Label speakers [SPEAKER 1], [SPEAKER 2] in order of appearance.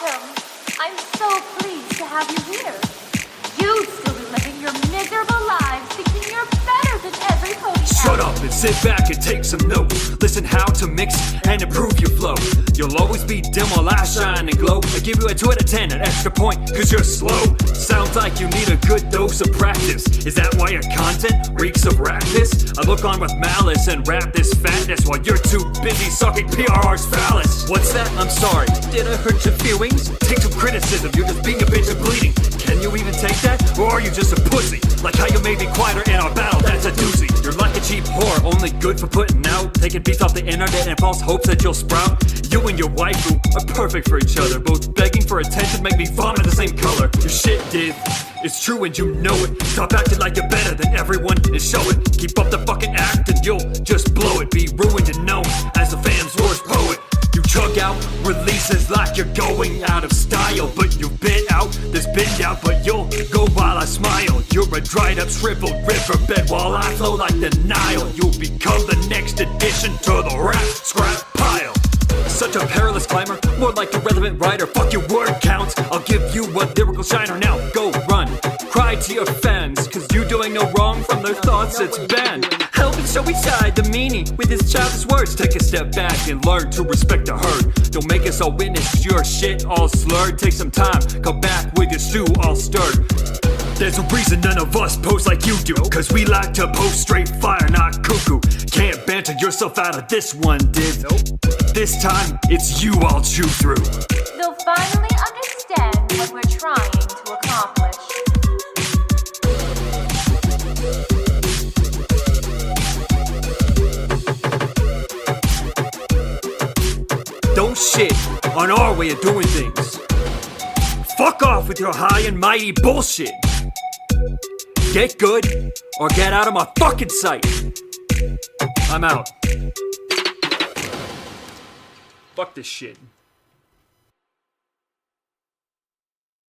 [SPEAKER 1] welcome. I'm so pleased to have you here. You'd still be living your miserable lives thinking you're better than everybody else.
[SPEAKER 2] Shut up and sit back and take some notes. Listen how to mix and improve your flow. You'll always be dim while I shine and glow. I give you a 2 out of 10, an extra point, cause you're slow. Sounds like you need a good dose of practice. Is that why your content reeks of rapness? I look on with malice and rap this fatness while you're too busy sucking PRR's phallus. What's that? I'm sorry. Did I hurt your feelings? Take some criticism, you're just being a bitch and bleeding. Can you even take that? Or are you just a pussy? Like how you made me quieter in our battle, that's a doozy. You're like a cheap whore, only good for putting out. Taking beats off the internet and false hopes that you'll sprout. You and your waifu are perfect for each other. Both begging for attention make me vomit the same color. Your shit, dude, it's true and you know it. Stop acting like you're better than everyone and show it. Keep up the fucking act and you'll just blow it. Be ruined and known as the fam's worst poet. You chug out releases like you're going out of style, but you bit out this bit out, but you'll go while I smile. You're a dried up shriveled riverbed while I flow like the Nile. You'll become the next addition to the rap scrap pile. Such a perilous climber, more like a relevant writer. Fuck your word counts, I'll give you a lyrical shiner. Now go run, cry to your fans, cause you doing no wrong from their thoughts it's banned. Help and show each side the meaning with his childish words. Take a step back and learn to respect the herd. Don't make us all witness your shit all slurred. Take some time, come back with your stew all stirred. There's a reason none of us post like you do, cause we like to post straight fire, not cuckoo. Can't banter yourself out of this one, div. This time, it's you I'll chew through.
[SPEAKER 1] They'll finally understand what we're trying to accomplish.
[SPEAKER 2] Don't shit on our way of doing things. Fuck off with your high and mighty bullshit. Get good or get out of my fucking sight. I'm out. Fuck this shit.